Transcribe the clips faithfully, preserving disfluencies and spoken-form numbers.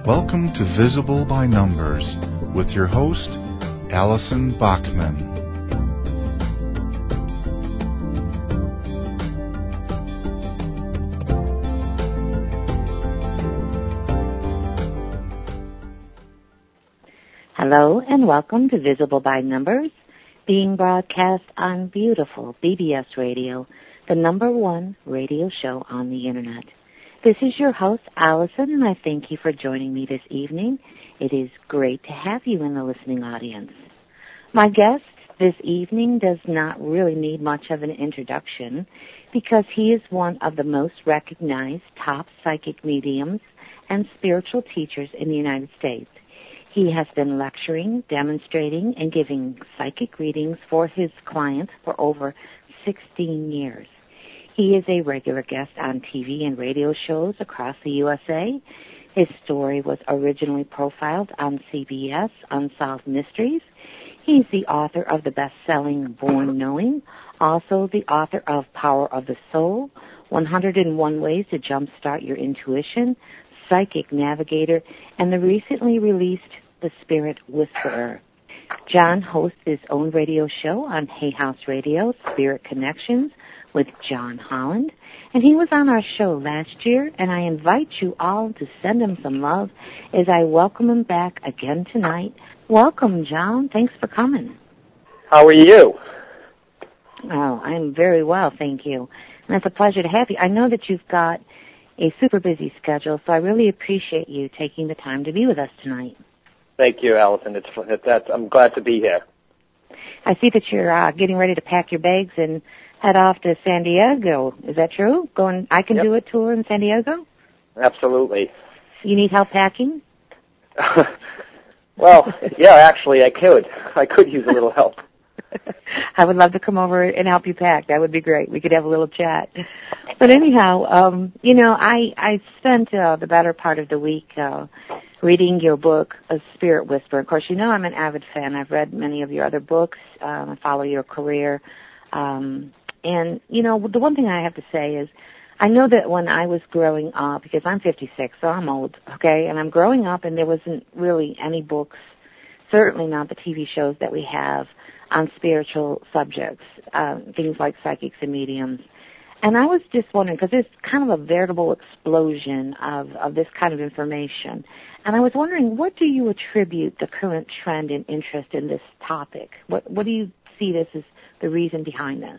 Welcome to Visible by Numbers with your host, Allison Bachman. Hello and welcome to Visible by Numbers, being broadcast on beautiful B B S Radio, the number one radio show on the Internet. This is your host, Allison, and I thank you for joining me this evening. It is great to have you in the listening audience. My guest this evening does not really need much of an introduction because he is one of the most recognized top psychic mediums and spiritual teachers in the United States. He has been lecturing, demonstrating, and giving psychic readings for his clients for over sixteen years. He is a regular guest on T V and radio shows across the U S A. His story was originally profiled on C B S Unsolved Mysteries. He's the author of the best-selling Born Knowing, also the author of Power of the Soul, one hundred one Ways to Jumpstart Your Intuition, Psychic Navigator, and the recently released The Spirit Whisperer. John hosts his own radio show on Hay House Radio, Spirit Connections, with John Holland. And he was on our show last year, and I invite you all to send him some love as I welcome him back again tonight. Welcome, John. Thanks for coming. How are you? Oh, I'm very well, thank you. And it's a pleasure to have you. I know that you've got a super busy schedule, so I really appreciate you taking the time to be with us tonight. Thank you, Allison. It's, it's that's, I'm glad to be here. I see that you're uh, getting ready to pack your bags and head off to San Diego. Is that true? Going, I Can Yep. Do It tour in San Diego? Absolutely. You need help packing? Well, yeah, actually, I could. I could use a little help. I would love to come over and help you pack. That would be great. We could have a little chat. But anyhow, um, you know, I, I spent uh, the better part of the week uh, reading your book, A Spirit Whisperer. Of course, you know I'm an avid fan. I've read many of your other books. Um, I follow your career. Um, and, you know, the one thing I have to say is I know that when I was growing up, because I'm fifty-six, so I'm old, okay, and I'm growing up and there wasn't really any books, certainly not the T V shows that we have on spiritual subjects, uh, things like psychics and mediums. And I was just wondering, because there's kind of a veritable explosion of, of this kind of information. And I was wondering, what do you attribute the current trend and interest in this topic? What, what do you see this as the reason behind this?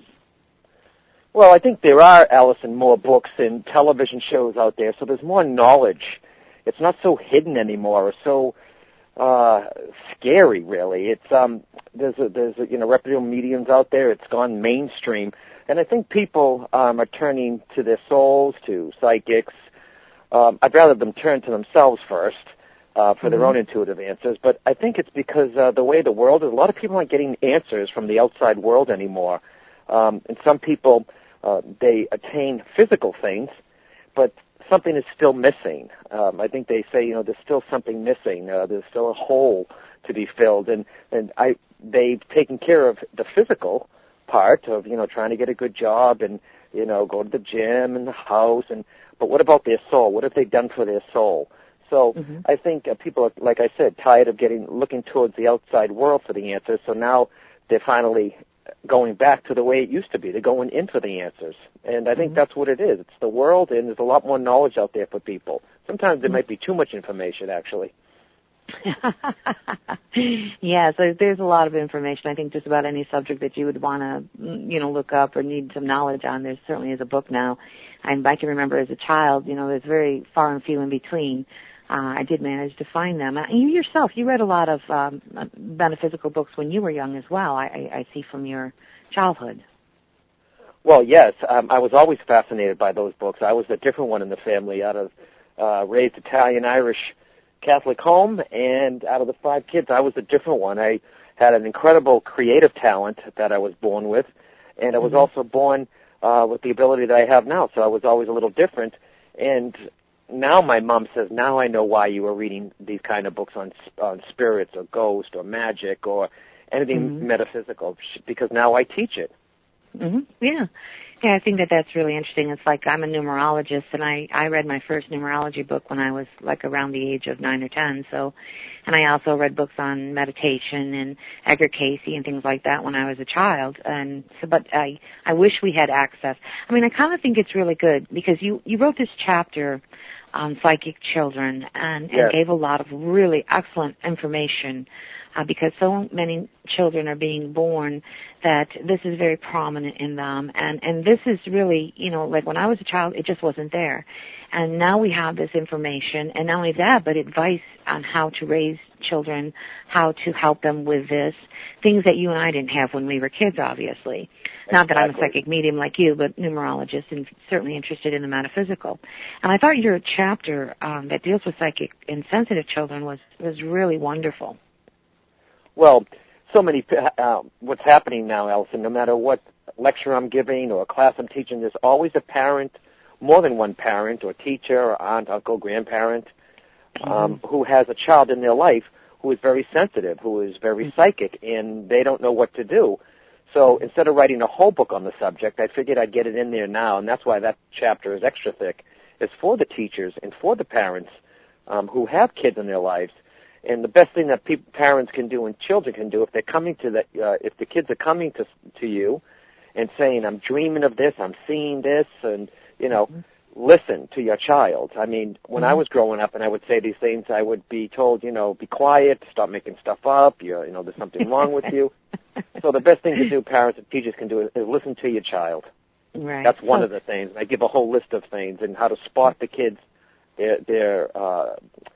Well, I think there are, Allison, more books and television shows out there, so there's more knowledge. It's not so hidden anymore or so uh, scary, really. It's um, there's a, there's a, you know reputable mediums out there. It's gone mainstream, and I think people um, are turning to their souls, to psychics. Um, I'd rather them turn to themselves first uh, for mm-hmm. their own intuitive answers. But I think it's because uh, the way the world is, a lot of people aren't getting answers from the outside world anymore, um, and some people uh, they attain physical things, but something is still missing. Um, I think they say, you know, there's still something missing. Uh, there's still a hole to be filled, and and I they've taken care of the physical part of, you know, trying to get a good job and, you know, go to the gym and the house, and but what about their soul? What have they done for their soul? So mm-hmm. I think uh, people are, like I said, tired of getting looking towards the outside world for the answers. So now they're finally going back to the way it used to be. They're going in for the answers. And I think mm-hmm. that's what it is. It's the world, and there's a lot more knowledge out there for people. Sometimes there mm-hmm. might be too much information, actually. Yeah, so there's a lot of information. I think just about any subject that you would want to, you know, look up or need some knowledge on, there certainly is a book now. And I can remember as a child, you know, there's very far and few in between. Uh, I did manage to find them. And you yourself, you read a lot of um, metaphysical books when you were young as well, I, I, I see from your childhood. Well, yes. Um, I was always fascinated by those books. I was a different one in the family, out of uh, raised Italian-Irish Catholic home, and out of the five kids, I was a different one. I had an incredible creative talent that I was born with, and I was mm-hmm. also born uh, with the ability that I have now, so I was always a little different. And now my mom says, now I know why you were reading these kind of books on on spirits or ghosts or magic or anything mm-hmm. metaphysical, because now I teach it. Mm-hmm. Yeah. Yeah, I think that that's really interesting. It's like I'm a numerologist, and I, I read my first numerology book when I was like around the age of nine or ten. So, and I also read books on meditation and Edgar Cayce and things like that when I was a child. And so, but I I wish we had access. I mean, I kind of think it's really good because you you wrote this chapter on psychic children and, yes. and gave a lot of really excellent information uh, because so many children are being born that this is very prominent in them. And, and this is really, you know, like when I was a child, it just wasn't there. And now we have this information, and not only that, but advice on how to raise children, how to help them with this, things that you and I didn't have when we were kids, obviously. Exactly. Not that I'm a psychic medium like you, but numerologist and certainly interested in the metaphysical. And I thought your chapter um, that deals with psychic and sensitive children was, was really wonderful. Well, so many, uh, what's happening now, Allison, no matter what lecture I'm giving or class I'm teaching, there's always a parent, more than one parent or teacher or aunt, uncle, grandparent, um, mm-hmm. who has a child in their life who is very sensitive, who is very mm-hmm. psychic, and they don't know what to do. So instead of writing a whole book on the subject, I figured I'd get it in there now, and that's why that chapter is extra thick. It's for the teachers and for the parents um, who have kids in their lives. And the best thing that pe- parents can do and children can do if they're coming to the, uh, if the kids are coming to to you and saying, I'm dreaming of this, I'm seeing this, and, you know, mm-hmm. listen to your child. I mean, when mm-hmm. I was growing up and I would say these things, I would be told, you know, be quiet, stop making stuff up, you're, you know, there's something wrong with you. So the best thing to do, parents and teachers can do is, is listen to your child. Right. That's one so, of the things. I give a whole list of things and how to spot the kids, their, their uh,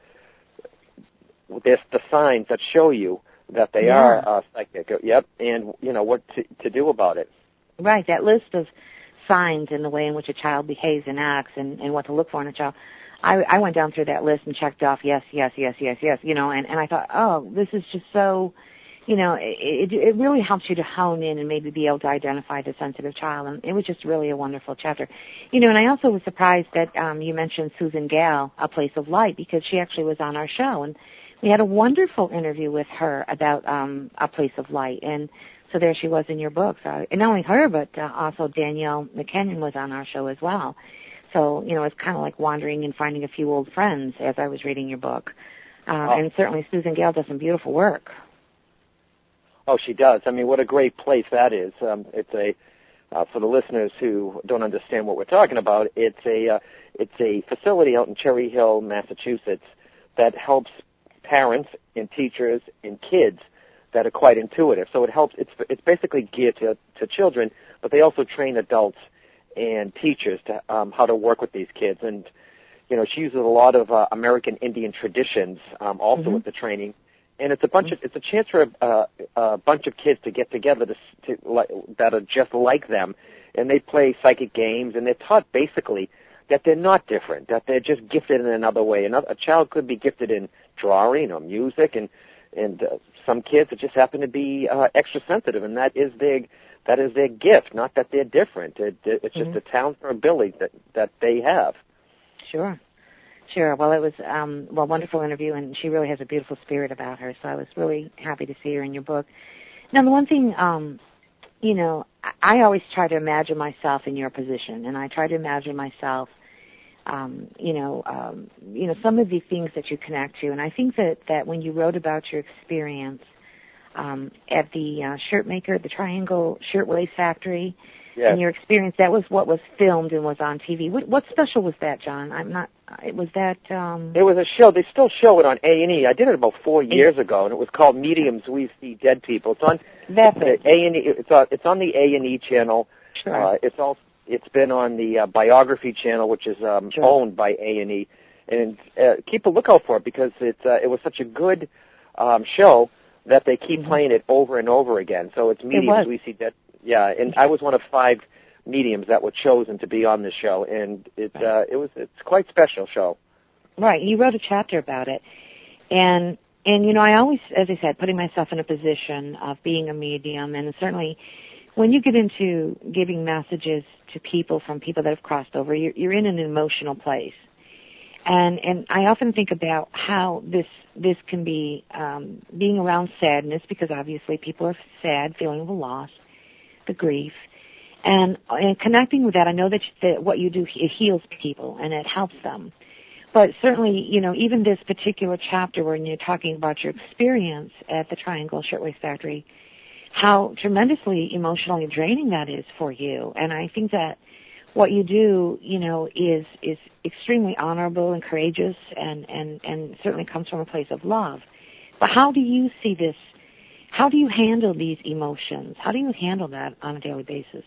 there's the signs that show you that they yeah. are uh, psychic. Yep, and you know what to, to do about it. Right, that list of signs in the way in which a child behaves and acts, and, and what to look for in a child. I, I went down through that list and checked off yes, yes, yes, yes, yes. You know, and, and I thought, oh, this is just so. You know, it, it really helps you to hone in and maybe be able to identify the sensitive child. And it was just really a wonderful chapter. You know, and I also was surprised that um, you mentioned Susan Gale, A Place of Light, because she actually was on our show. And we had a wonderful interview with her about um, A Place of Light. And so there she was in your book. So, and not only her, but uh, also Danielle McKinnon was on our show as well. So, you know, it's kind of like wandering and finding a few old friends as I was reading your book. Uh, oh. And certainly Susan Gale does some beautiful work. Oh, she does. I mean, what a great place that is. Um, it's a uh, for the listeners who don't understand what we're talking about. It's a uh, it's a facility out in Cherry Hill, Massachusetts, that helps parents and teachers and kids that are quite intuitive. So it helps. It's it's basically geared to to children, but they also train adults and teachers to um, how to work with these kids. And you know, she uses a lot of uh, American Indian traditions um, also mm-hmm. with the training. And it's a bunch of it's a chance for a, uh, a bunch of kids to get together to, to like, that are just like them, and they play psychic games, and they're taught basically that they're not different, that they're just gifted in another way. Another, a child could be gifted in drawing or music, and and uh, some kids just happen to be uh, extra sensitive, and that is their that is their gift. Not that they're different. It, it's just mm-hmm. a talent or ability that that they have. Sure. Sure. Well, it was um, well, wonderful interview, and she really has a beautiful spirit about her. So I was really happy to see her in your book. Now, the one thing, um, you know, I, I always try to imagine myself in your position, and I try to imagine myself, um, you know, um, you know, some of the things that you connect to. And I think that, that when you wrote about your experience um, at the uh, shirt maker, the Triangle Shirtwaist Factory, yes. and your experience, that was what was filmed and was on T V. What, what special was that, John? I'm not. It was that. Um... It was a show. They still show it on A and E. I did it about four years ago, and it was called Mediums We See Dead People. It's on That's it. A and E. It's on. It's on the A and E channel. Sure. Uh, it's all. It's been on the uh, Biography channel, which is um, sure. owned by A and E. And uh, keep a lookout for it because it uh, it was such a good um, show that they keep mm-hmm. playing it over and over again. So it's Mediums it We See Dead. Yeah, and I was one of five mediums that were chosen to be on the show, and it right. uh, it was it's quite special show. Right, you wrote a chapter about it, and and you know I always, as I said, putting myself in a position of being a medium, and certainly when you get into giving messages to people from people that have crossed over, you're, you're in an emotional place, and and I often think about how this this can be um, being around sadness, because obviously people are sad, feeling the loss, the grief. And, and connecting with that, I know that, that what you do, it heals people and it helps them. But certainly, you know, even this particular chapter when you're talking about your experience at the Triangle Shirtwaist Factory, how tremendously emotionally draining that is for you. And I think that what you do, you know, is is extremely honorable and courageous and, and, and certainly comes from a place of love. But how do you see this? How do you handle these emotions? How do you handle that on a daily basis?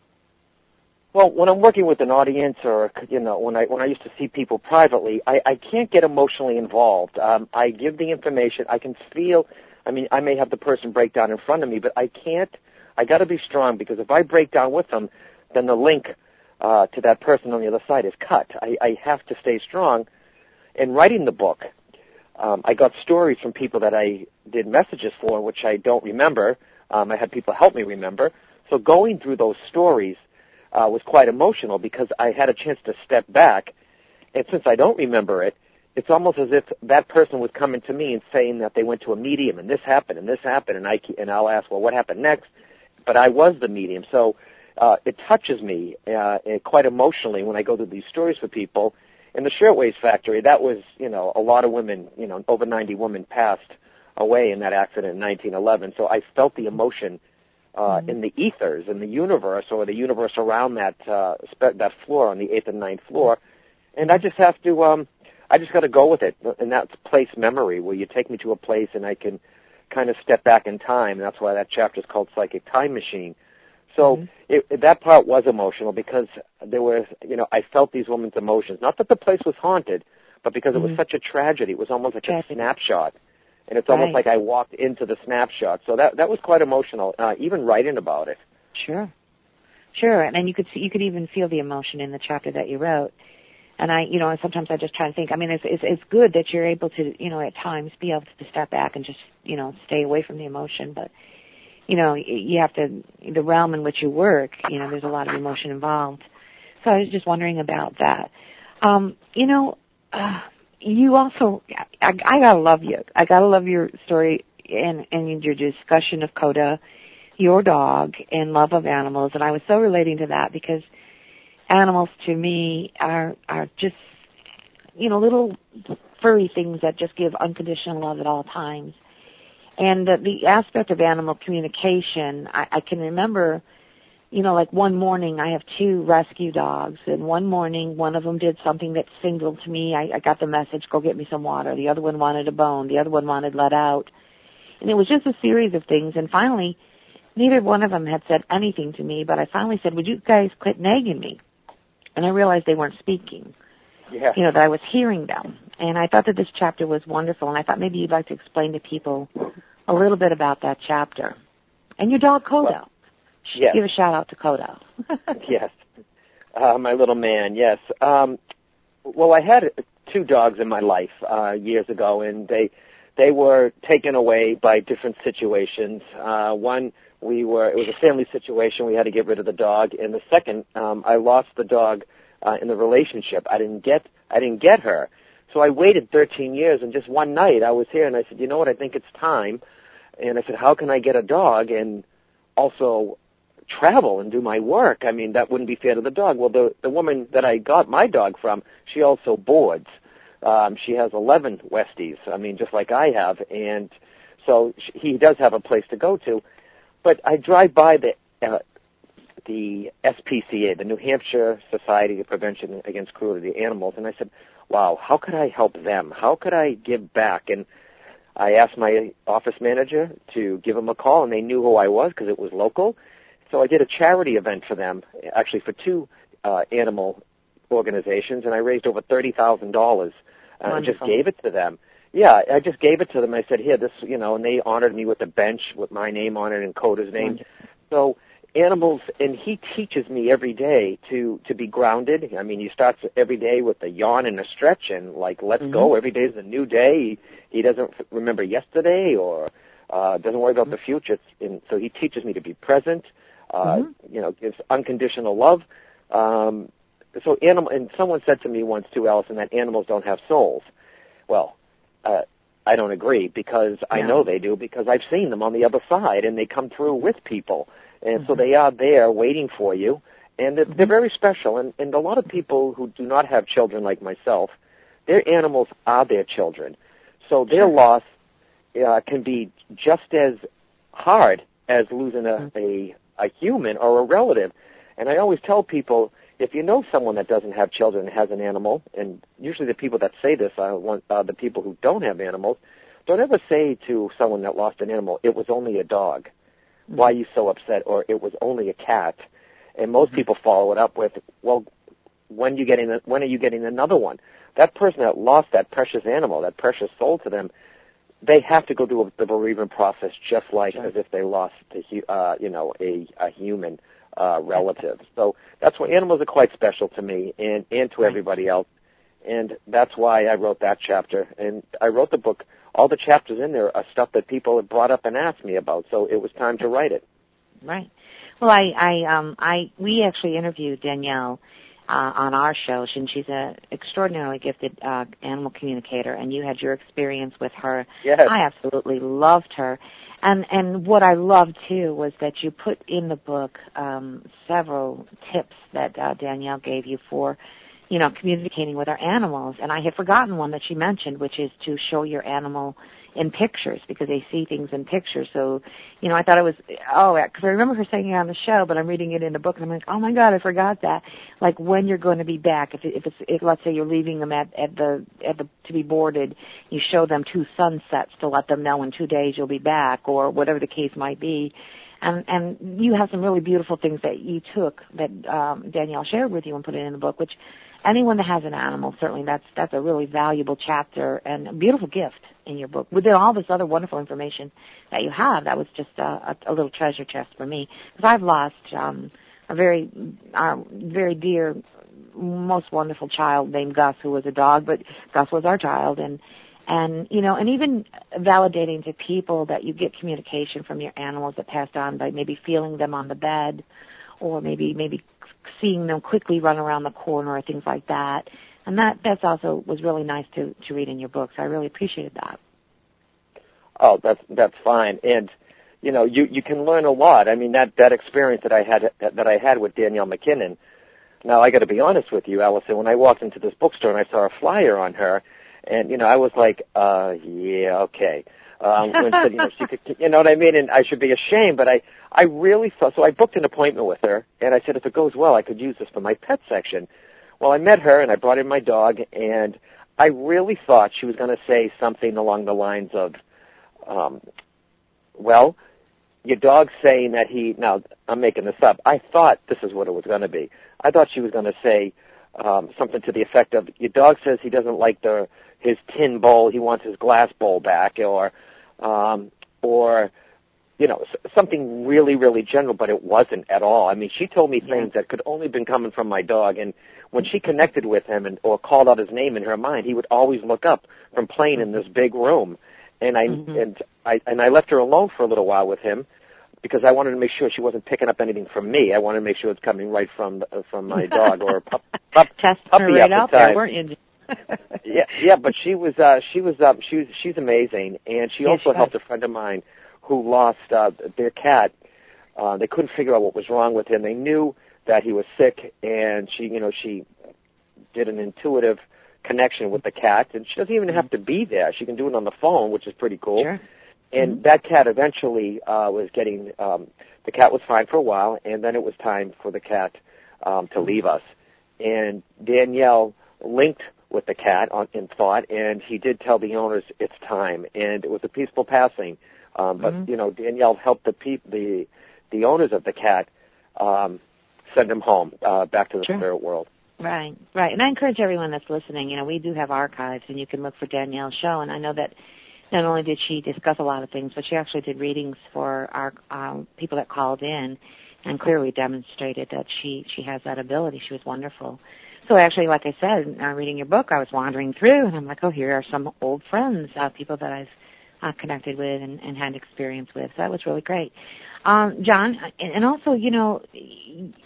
Well, when I'm working with an audience, or you know, when I when I used to see people privately, I, I can't get emotionally involved. Um, I give the information. I can feel. I mean, I may have the person break down in front of me, but I can't. I got to be strong, because if I break down with them, then the link uh, to that person on the other side is cut. I, I have to stay strong. In writing the book, um, I got stories from people that I did messages for, which I don't remember. Um, I had people help me remember. So going through those stories Uh, was quite emotional, because I had a chance to step back, and since I don't remember it, it's almost as if that person was coming to me and saying that they went to a medium, and this happened, and this happened, and, I, and I'll ask, well, what happened next? But I was the medium, so uh, it touches me uh, quite emotionally when I go through these stories for people. In the Shirtwaist Factory, that was, you know, a lot of women, you know, over ninety women passed away in that accident in nineteen eleven, so I felt the emotion Uh, mm-hmm. in the ethers, in the universe, or the universe around that uh, spe- that floor on the eighth and ninth floor, and I just have to, um, I just got to go with it, and that's place memory, where you take me to a place and I can kind of step back in time, and that's why that chapter is called Psychic Time Machine. So mm-hmm. it, that part was emotional, because there was, you know, I felt these women's emotions, not that the place was haunted, but because mm-hmm. it was such a tragedy. It was almost like tragedy. A snapshot. And it's almost right. like I walked into the snapshot. So that that was quite emotional, uh, even writing about it. Sure, sure. And then you could see, you could even feel the emotion in the chapter that you wrote. And I, you know, sometimes I just try to think. I mean, it's it's, it's good that you're able to, you know, at times be able to step back and just, you know, stay away from the emotion. But, you know, you have to, the realm in which you work, you know, there's a lot of emotion involved. So I was just wondering about that. Um, you know. Uh, You also, I, I gotta love you. I gotta love your story and, and your discussion of Coda, your dog, and love of animals. And I was so relating to that, because animals to me are are just, you know, little furry things that just give unconditional love at all times. And the, the aspect of animal communication, I, I can remember. You know, like one morning I have two rescue dogs, and one morning one of them did something that signaled to me. I, I got the message, go get me some water. The other one wanted a bone. The other one wanted let out. And it was just a series of things. And finally, neither one of them had said anything to me, but I finally said, would you guys quit nagging me? And I realized they weren't speaking. Yeah. You know, that I was hearing them. And I thought that this chapter was wonderful, and I thought maybe you'd like to explain to people a little bit about that chapter. And your dog, Coda. Well, yes. Give a shout-out to Coda. Yes. Uh, my little man, yes. Um, well, I had two dogs in my life uh, years ago, and they they were taken away by different situations. Uh, one, we were it was a family situation. We had to get rid of the dog. And the second, um, I lost the dog uh, in the relationship. I didn't get I didn't get her. So I waited thirteen years, and just one night I was here, and I said, you know what, I think it's time. And I said, how can I get a dog and also travel and do my work? I mean, that wouldn't be fair to the dog. Well, the the woman that I got my dog from, she also boards. Um, she has eleven Westies, I mean, just like I have, and so she, he does have a place to go to. But I drive by the uh, the S P C A, the New Hampshire Society of Prevention Against Cruelty to Animals, and I said, wow, how could I help them? How could I give back? And I asked my office manager to give them a call, and they knew who I was because it was local. So I did a charity event for them, actually for two uh, animal organizations, and I raised over thirty thousand dollars. Uh, I just gave it to them. Yeah, I just gave it to them. I said, here, this, you know, and they honored me with a bench with my name on it and Coda's name. Wonderful. So animals, and he teaches me every day to, to be grounded. I mean, he starts every day with a yawn and a stretch and, like, let's mm-hmm. go. Every day is a new day. He, he doesn't remember yesterday or uh, doesn't worry about mm-hmm. the future. And so he teaches me to be present, uh, mm-hmm. you know, gives unconditional love. Um, so animal, and someone said to me once, too, Allison, that animals don't have souls. Well, uh, I don't agree because yeah. I know they do because I've seen them on the other side, and they come through with people. And mm-hmm. so they are there waiting for you, and they're, mm-hmm. they're very special. And, and a lot of people who do not have children like myself, their animals are their children. So their sure. loss uh, can be just as hard as losing a, mm-hmm. a, a human or a relative. And I always tell people, if you know someone that doesn't have children and has an animal, and usually the people that say this are one, uh, the people who don't have animals, don't ever say to someone that lost an animal, it was only a dog. Mm-hmm. Why are you so upset? Or it was only a cat. And most mm-hmm. people follow it up with, well, when you getting the, when are you getting another one? That person that lost that precious animal, that precious soul to them, they have to go through the bereavement process just like sure. as if they lost, the, uh, you know, a, a human uh, relative. So that's why animals are quite special to me and, and to everybody else. And that's why I wrote that chapter. And I wrote the book. All the chapters in there are stuff that people have brought up and asked me about. So it was time to write it. Right. Well, I, I, um, I, we actually interviewed Danielle uh, on our show, and she's an extraordinarily gifted uh, animal communicator. And you had your experience with her. Yes. I absolutely loved her. And and what I loved too was that you put in the book um, several tips that uh, Danielle gave you for, you know, communicating with our animals. And I had forgotten one that she mentioned, which is to show your animal in pictures, because they see things in pictures. So, you know, I thought it was, oh, because I remember her saying it on the show, but I'm reading it in the book, and I'm like, oh, my God, I forgot that. Like, when you're going to be back, if, it, if it's, if let's say you're leaving them at, at the, at the, to be boarded, you show them two sunsets to let them know in two days you'll be back, or whatever the case might be. And, and you have some really beautiful things that you took that um, Danielle shared with you and put it in the book, which anyone that has an animal, certainly that's that's a really valuable chapter and a beautiful gift in your book. Within all this other wonderful information that you have, that was just a, a, a little treasure chest for me. Because I've lost um, a very, uh, very dear, most wonderful child named Gus, who was a dog, but Gus was our child. And And, you know, and even validating to people that you get communication from your animals that passed on by maybe feeling them on the bed, or maybe maybe seeing them quickly run around the corner or things like that. And that that's also was really nice to, to read in your book. So I really appreciated that. Oh, that's that's fine. And, you know, you, you can learn a lot. I mean, that, that experience that I had that I had with Danielle McKinnon. Now, I got to be honest with you, Allison, when I walked into this bookstore and I saw a flyer on her, and, you know, I was like, uh, yeah, okay. Um, when, you know, she could, you know what I mean? And I should be ashamed, but I, I really thought, so I booked an appointment with her, and I said, if it goes well, I could use this for my pet section. Well, I met her, and I brought in my dog, and I really thought she was going to say something along the lines of, um, well, your dog's saying that he, now, I'm making this up. I thought this is what it was going to be. I thought she was going to say um, something to the effect of, your dog says he doesn't like the his tin bowl, he wants his glass bowl back, or, um, or, you know, something really, really general, but it wasn't at all. I mean, she told me things yeah. that could only have been coming from my dog, and when she connected with him and or called out his name in her mind, he would always look up from playing in this big room, and I mm-hmm. and I and I left her alone for a little while with him, because I wanted to make sure she wasn't picking up anything from me. I wanted to make sure it's coming right from uh, from my dog or a pup, pup, Testing puppy her right at out the time. There, weren't you? yeah, yeah, but she was uh, she was uh, she she's amazing, and she yeah, also she helped does. a friend of mine who lost uh, their cat. Uh, they couldn't figure out what was wrong with him. They knew that he was sick, and she, you know, she did an intuitive connection with the cat, and she doesn't even have to be there. She can do it on the phone, which is pretty cool. Sure. And mm-hmm. that cat eventually uh, was getting. Um, the cat was fine for a while, and then it was time for the cat um, to leave us. And Danielle linked with the cat on, in thought, and he did tell the owners it's time, and it was a peaceful passing. Um, but mm-hmm. you know, Danielle helped the pe- the the owners of the cat um, send him home, uh, back to the sure. spirit world. Right, right. And I encourage everyone that's listening. You know, we do have archives, and you can look for Danielle's show. And I know that not only did she discuss a lot of things, but she actually did readings for our um, people that called in, and clearly demonstrated that she she has that ability. She was wonderful. So actually, like I said, uh, reading your book, I was wandering through, and I'm like, oh, here are some old friends, uh, people that I've uh, connected with and, and had experience with. So that was really great. Um, John, and, and also, you know,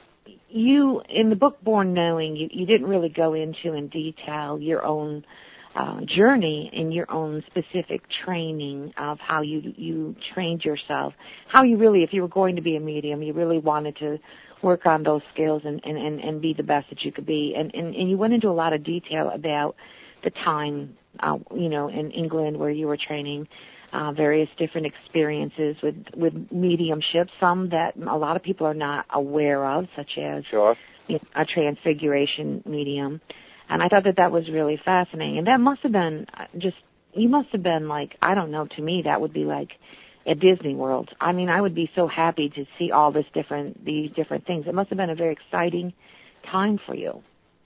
you, in the book Born Knowing, you, you didn't really go into in detail your own uh, journey in your own specific training of how you you trained yourself, how you really, if you were going to be a medium, you really wanted to work on those skills and, and, and, and be the best that you could be. And, and, and you went into a lot of detail about the time, uh, you know, in England where you were training, uh, various different experiences with, with mediumship, some that a lot of people are not aware of, such as sure. you know, a transfiguration medium. And I thought that that was really fascinating. And that must have been just, you must have been like, I don't know, to me that would be like at Disney World. I mean, I would be so happy to see all this different, these different things. It must have been a very exciting time for you.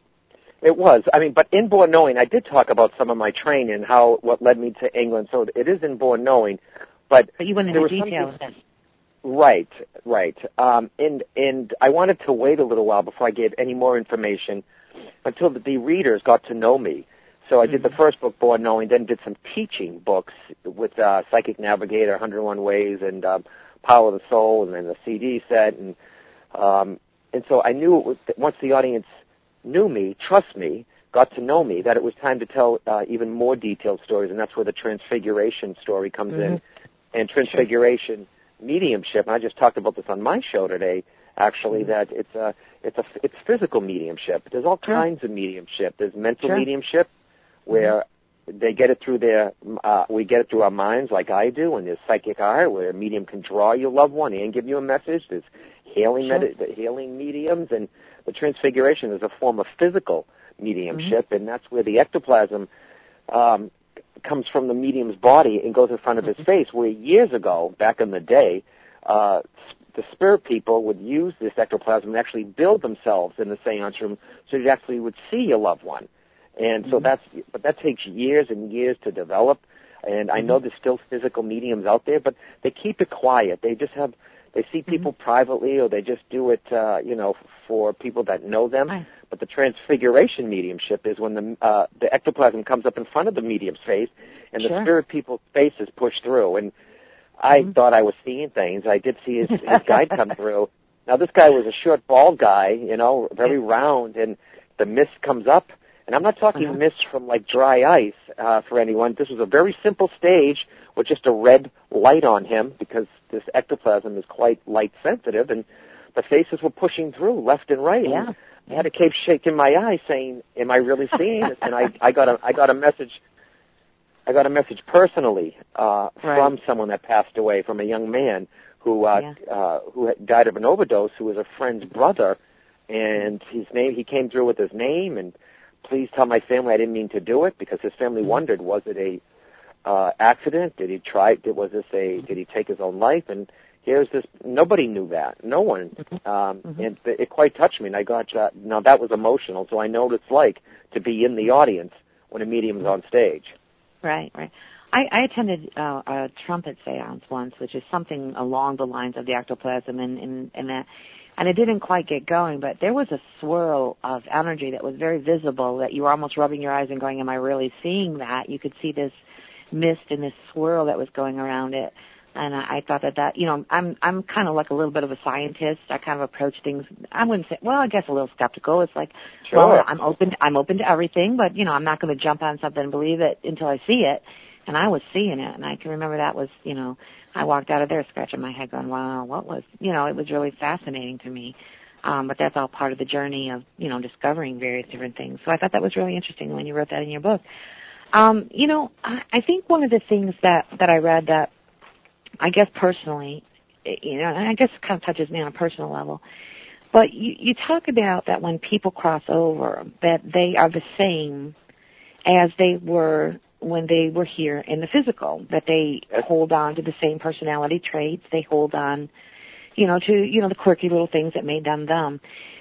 It was. I mean, but in Born Knowing, I did talk about some of my training and how, what led me to England. So it is in Born Knowing. But, but you went into detail with it. Right, right. Um, and, and I wanted to wait a little while before I gave any more information until the, the readers got to know me. So I did mm-hmm. the first book, Born Knowing, then did some teaching books with uh, Psychic Navigator, one hundred one Ways, and um, Power of the Soul, and then the C D set. And um, and so I knew it was, once the audience knew me, trust me, got to know me, that it was time to tell uh, even more detailed stories, and that's where the Transfiguration story comes mm-hmm. in. And Transfiguration sure. mediumship, and I just talked about this on my show today, actually, mm-hmm. that it's a it's a it's physical mediumship. There's all sure. kinds of mediumship. There's mental sure. mediumship, where mm-hmm. they get it through their uh, we get it through our minds, like I do, and there's psychic art, where a medium can draw your loved one and give you a message. There's healing sure. med- the healing mediums, and the Transfiguration is a form of physical mediumship, mm-hmm. and that's where the ectoplasm um, comes from the medium's body and goes in front of mm-hmm. his face. Where years ago, back in the day, uh, the spirit people would use this ectoplasm and actually build themselves in the seance room so you actually would see your loved one. And so mm-hmm. that's, but that takes years and years to develop. And I know there's still physical mediums out there, but they keep it quiet. They just have, they see people mm-hmm. privately, or they just do it, uh, you know, for people that know them. Right. But the Transfiguration mediumship is when the uh, the ectoplasm comes up in front of the medium's face, and sure. the spirit people's face is pushed through. And I mm-hmm. thought I was seeing things. I did see his, his guide come through. Now, this guy was a short, bald guy, you know, very yeah. round, and the mist comes up. And I'm not talking uh-huh. mist from, like, dry ice uh, for anyone. This was a very simple stage with just a red light on him, because this ectoplasm is quite light-sensitive, and the faces were pushing through left and right. Yeah. And I had to keep shaking my eye, saying, "Am I really seeing it?" And I, I got a, I got a message. I got a message personally uh, right. from someone that passed away, from a young man who uh, yeah. uh, who had died of an overdose, who was a friend's brother, and his name. He came through with his name, and please tell my family I didn't mean to do it, because his family mm-hmm. wondered, was it a uh, accident? Did he try? Did, was this a? Did he take his own life? And here's this. Nobody knew that. No one. Mm-hmm. Um, mm-hmm. And it, it quite touched me. And I got uh, now that was emotional. So I know what it's like to be in the audience when a medium's on stage. Right, right. I, I attended uh, a trumpet seance once, which is something along the lines of the ectoplasm, and, and, and that, and it didn't quite get going, but there was a swirl of energy that was very visible, that you were almost rubbing your eyes and going, "Am I really seeing that?" You could see this mist and this swirl that was going around it. And I, I thought that that, you know, I'm I'm kind of like a little bit of a scientist. I kind of approach things, I wouldn't say, well, I guess a little skeptical. It's like, sure. well, I'm open to, I'm open to everything, but, you know, I'm not going to jump on something and believe it until I see it. And I was seeing it, and I can remember that was, you know, I walked out of there scratching my head going, wow, what was, you know, it was really fascinating to me. Um, but that's all part of the journey of, you know, discovering various different things. So I thought that was really interesting when you wrote that in your book. Um, you know, I, I think one of the things that, that I read that I guess personally, you know, and I guess it kind of touches me on a personal level, but you, you talk about that when people cross over, that they are the same as they were when they were here in the physical, that they hold on to the same personality traits, they hold on, you know, to, you know, the quirky little things that made them them.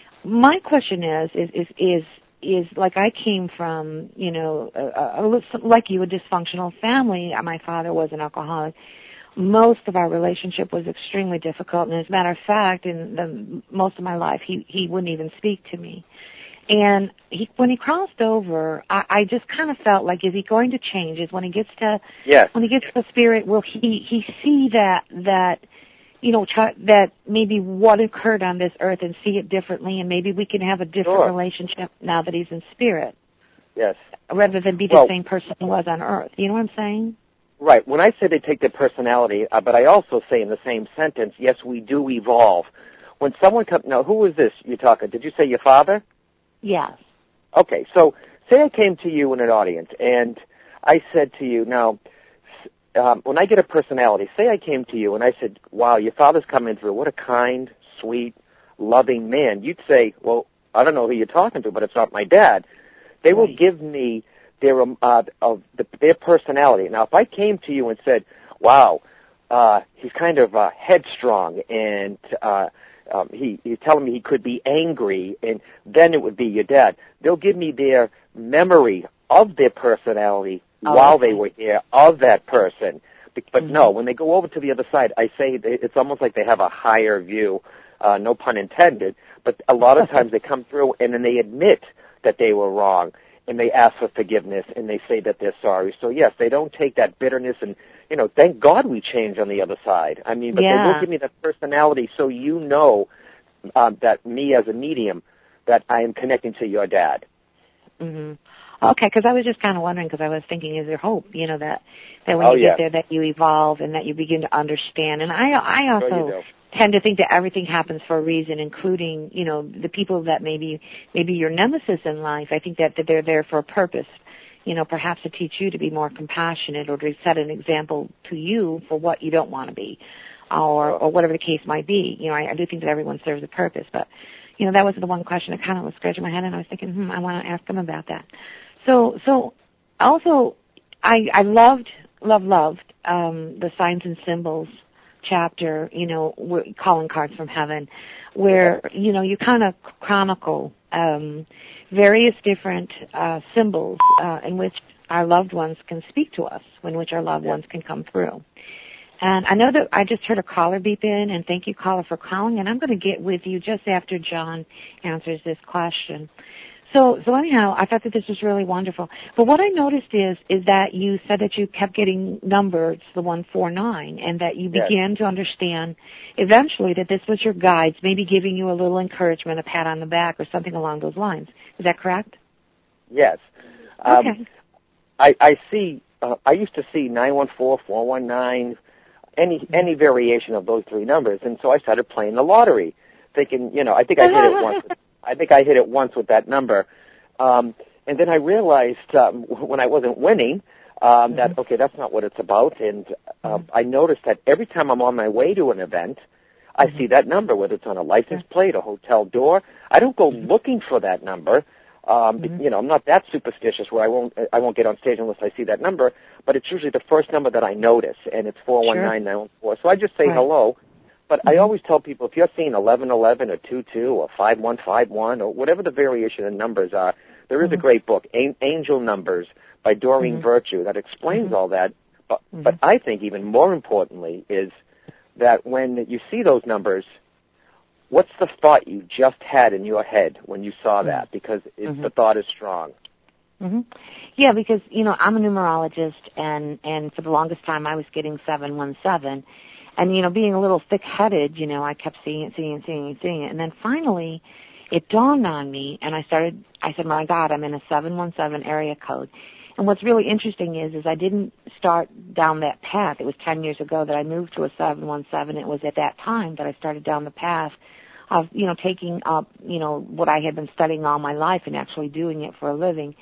My question is, is, is, is, is like I came from, you know, a, a, like you, a dysfunctional family. My father was an alcoholic. Most of our relationship was extremely difficult, and as a matter of fact, in the, most of my life, he, he wouldn't even speak to me. And he, when he crossed over, I, I just kind of felt like, is he going to change? Is when he gets to, yes. when he gets to the spirit, will he he see that that you know try, that maybe what occurred on this earth and see it differently, and maybe we can have a different sure. relationship now that he's in spirit? Yes. Rather than be the well, same person who was on Earth. You know what I'm saying? Right. When I say they take their personality, uh, but I also say in the same sentence, yes, we do evolve. When someone comes, now who is this you're talking? Did you say your father? Yes. Okay, so say I came to you in an audience and I said to you, now, um, when I get a personality, say I came to you and I said, wow, your father's coming through. What a kind, sweet, loving man. You'd say, well, I don't know who you're talking to, but it's not my dad. They will Right. give me their um, uh, of the, their personality. Now, if I came to you and said, wow, uh, he's kind of uh, headstrong and uh, um, he, he's telling me he could be angry, and then it would be your dad. They'll give me their memory of their personality oh, while okay. they were here, of that person. But mm-hmm. no, when they go over to the other side, I say it's almost like they have a higher view, uh, no pun intended, but a lot of times they come through and then they admit that they were wrong, and they ask for forgiveness, and they say that they're sorry. So, yes, they don't take that bitterness and, you know, thank God we change on the other side. I mean, but yeah. they will give me that personality so you know um, that me as a medium, that I am connecting to your dad. Mm-hmm. Okay, because I was just kind of wondering, because I was thinking, is there hope, you know, that, that when oh, you yeah. get there that you evolve and that you begin to understand. And I I also Sure tend to think that everything happens for a reason, including, you know, the people that maybe maybe your nemesis in life. I think that, that they're there for a purpose, you know, perhaps to teach you to be more compassionate or to set an example to you for what you don't want to be, or, oh. or whatever the case might be. You know, I, I do think that everyone serves a purpose, but, you know, that was the one question that kind of was scratching my head, and I was thinking, hmm, I want to ask them about that. So, so also, I, I loved, love, loved um, the Signs and Symbols chapter, you know, calling cards from heaven, where, you know, you kind of chronicle um, various different uh, symbols uh, in which our loved ones can speak to us, in which our loved yeah. ones can come through. And I know that I just heard a caller beep in, and thank you, caller, for calling, and I'm going to get with you just after John answers this question. So, so anyhow, I thought that this was really wonderful. But what I noticed is, is that you said that you kept getting numbers, the one four nine, and that you yes. began to understand eventually that this was your guides, maybe giving you a little encouragement, a pat on the back, or something along those lines. Is that correct? Yes. Um, okay. I, I see. Uh, I used to see nine one four, four one nine, any mm-hmm. any variation of those three numbers, and so I started playing the lottery, thinking, you know, I think I hit it once. I think I hit it once with that number. Um, and then I realized um, when I wasn't winning um, mm-hmm. that, okay, that's not what it's about. And uh, mm-hmm. I noticed that every time I'm on my way to an event, I mm-hmm. see that number, whether it's on a license plate, a hotel door. I don't go mm-hmm. looking for that number. Um, mm-hmm. You know, I'm not that superstitious where I won't I won't get on stage unless I see that number. But it's usually the first number that I notice, and it's four one nine nine one four. So I just say right. hello. But mm-hmm. I always tell people, if you're seeing eleven eleven or two two or five one five one or whatever the variation in numbers are, there is mm-hmm. a great book, Angel Numbers, by Doreen mm-hmm. Virtue, that explains mm-hmm. all that. But, mm-hmm. but I think even more importantly is that when you see those numbers, what's the thought you just had in your head when you saw mm-hmm. that? Because it, mm-hmm. the thought is strong. Mm-hmm. Yeah, because, you know, I'm a numerologist, and, and for the longest time I was getting seven one seven. And, you know, being a little thick-headed, you know, I kept seeing it, seeing it, seeing it, seeing it. And then finally it dawned on me, and I started, I said, my God, I'm in a seven one seven area code. And what's really interesting is, is I didn't start down that path. It was ten years ago that I moved to a seven one seven. It was at that time that I started down the path of, you know, taking up, you know, what I had been studying all my life and actually doing it for a living.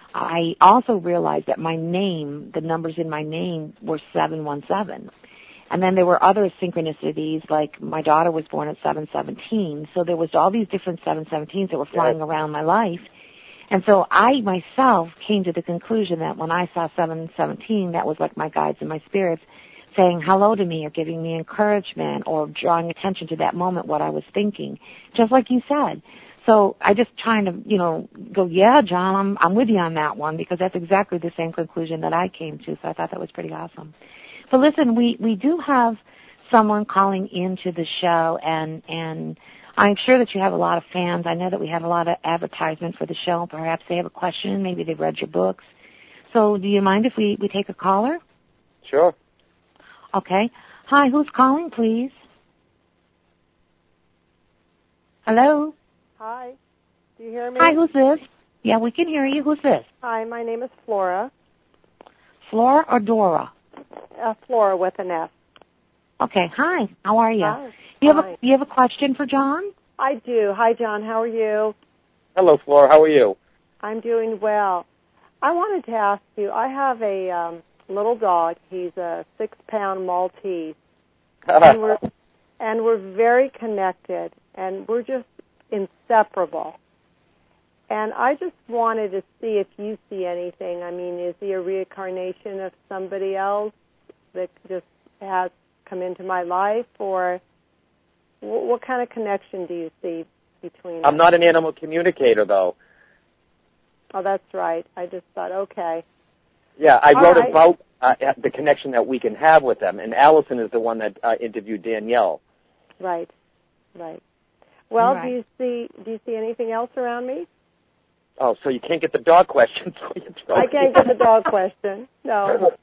I also realized that my name, the numbers in my name were seven one seven. And then there were other synchronicities, like my daughter was born at seven seventeen, so there was all these different seven seventeens that were flying yes. around my life. And so I myself came to the conclusion that when I saw seven seventeen, that was like my guides and my spirits saying hello to me or giving me encouragement or drawing attention to that moment, what I was thinking, just like you said. So I just trying to, you know, go, yeah, John, I'm, I'm with you on that one, because that's exactly the same conclusion that I came to, so I thought that was pretty awesome. So listen, we, we do have someone calling into the show, and, and I'm sure that you have a lot of fans. I know that we have a lot of advertisement for the show. Perhaps they have a question. Maybe they've read your books. So do you mind if we, we take a caller? Sure. Okay. Hi, who's calling, please? Hello? Hi. Do you hear me? Hi, who's this? Yeah, we can hear you. Who's this? Hi, my name is Flora. Flora or Dora? Uh, Flora with an F. Okay. Hi. How are you? Hi. You have Hi. a you have a question for John? I do. Hi, John. How are you? Hello, Flora. How are you? I'm doing well. I wanted to ask you, I have a um, little dog. He's a six-pound Maltese. and we're and we're very connected, and we're just inseparable. And I just wanted to see if you see anything. I mean, is he a reincarnation of somebody else that just has come into my life, or what, what kind of connection do you see between I'm us? not an animal communicator, though. Oh, that's right. I just thought, okay. Yeah, I All wrote right. about uh, the connection that we can have with them, and Allison is the one that uh, interviewed Danielle. Right, right. Well, Right. do you see do you see anything else around me? Oh, so you can't get the dog question. So you throw I it can't in. get the dog question. No.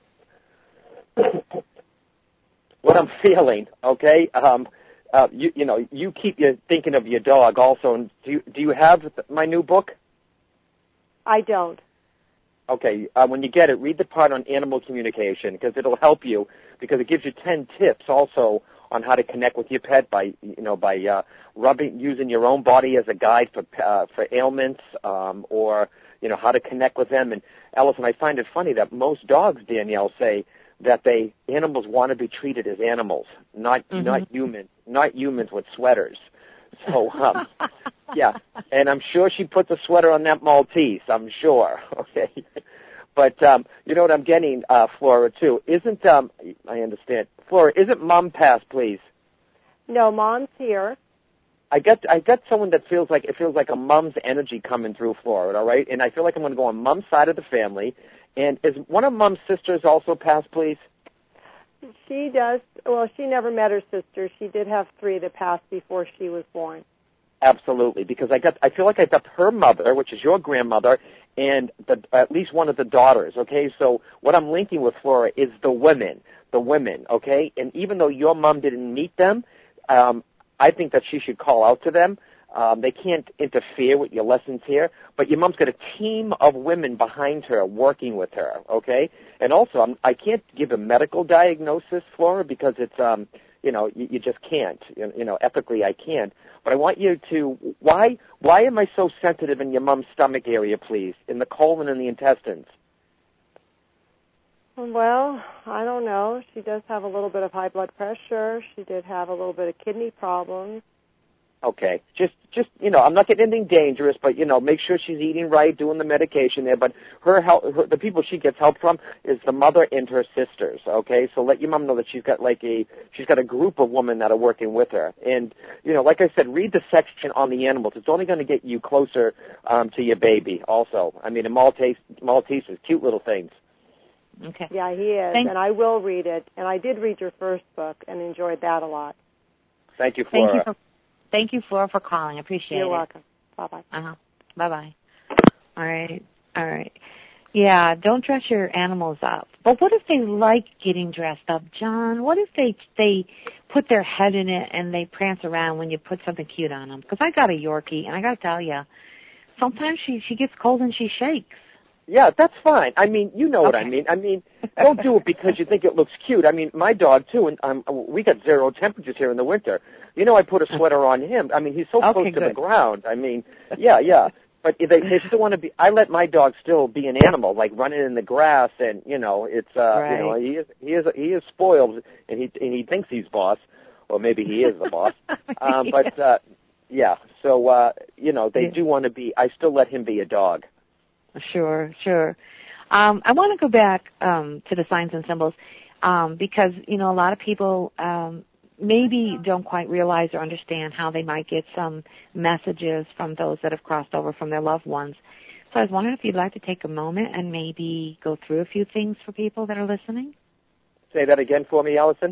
What I'm feeling, okay? Um, uh, you, you know, you keep you thinking of your dog also. And do you, do you have my new book? I don't. Okay, uh, when you get it, read the part on animal communication because it'll help you because it gives you ten tips also on how to connect with your pet by, you know, by uh, rubbing, using your own body as a guide for uh, for ailments um, or, you know, how to connect with them. And Allison, I find it funny that most dogs, Danielle, say that they animals want to be treated as animals, not Mhm. not humans, not humans with sweaters. So, um, yeah, and I'm sure she puts a sweater on that Maltese, I'm sure, okay? But, um, you know what I'm getting, uh, Flora, too? Isn't, um, I understand. Flora, isn't Mom passed, please? No, Mom's here. I get, I get someone that feels like, it feels like a mom's energy coming through Flora, all right? And I feel like I'm going to go on Mom's side of the family. And is one of Mom's sisters also passed, please? She does. Well, she never met her sister. She did have three that passed before she was born. Absolutely, because I got, I feel like I got her mother, which is your grandmother, and the, at least one of the daughters, okay? So what I'm linking with, Flora, is the women, the women, okay? And even though your mom didn't meet them, um, I think that she should call out to them. Um, they can't interfere with your lessons here, but your mom's got a team of women behind her working with her, okay? And also, I'm, I can't give a medical diagnosis, Flora, because it's, um, you know, you, you just can't. You, you know, ethically I can't. But I want you to, why why am I so sensitive in your mom's stomach area, please, in the colon and the intestines? Well, I don't know. She does have a little bit of high blood pressure. She did have a little bit of kidney problems. Okay, just, just you know, I'm not getting anything dangerous, but, you know, make sure she's eating right, doing the medication there. But her help, her, the people she gets help from is the mother and her sisters, okay? So let your mom know that she's got like a, she's got a group of women that are working with her. And, you know, like I said, read the section on the animals. It's only going to get you closer um, to your baby also. I mean, a Maltese, Maltese is cute little things. Okay. Yeah, he is, Thank- and I will read it. And I did read your first book and enjoyed that a lot. Thank you, Flora. Thank you for Thank you, Flora, for calling. I appreciate You're it. welcome. Bye-bye. Uh-huh. Bye-bye. All right. All right. Yeah, don't dress your animals up. But what if they like getting dressed up, John? What if they they put their head in it and they prance around when you put something cute on them? Because I got a Yorkie, and I got to tell you, sometimes she, she gets cold and she shakes. Yeah, that's fine. I mean, you know what Okay. I mean. I mean, don't do it because you think it looks cute. I mean, my dog, too, and um, we got zero temperatures here in the winter. You know, I put a sweater on him. I mean, he's so Okay, close to good. the ground. I mean, yeah, yeah. But they they still want to be. I let my dog still be an animal, like running in the grass, and you know, it's uh, Right. you know, he is he is he is spoiled, and he and he thinks he's boss, or maybe he is the boss. Um, but uh, yeah, so uh, you know, they Yeah. do want to be. I still let him be a dog. Sure, sure. Um, I want to go back um, to the signs and symbols um, because, you know, a lot of people um, maybe don't quite realize or understand how they might get some messages from those that have crossed over from their loved ones. So I was wondering if you'd like to take a moment and maybe go through a few things for people that are listening. Say that again for me, Allison.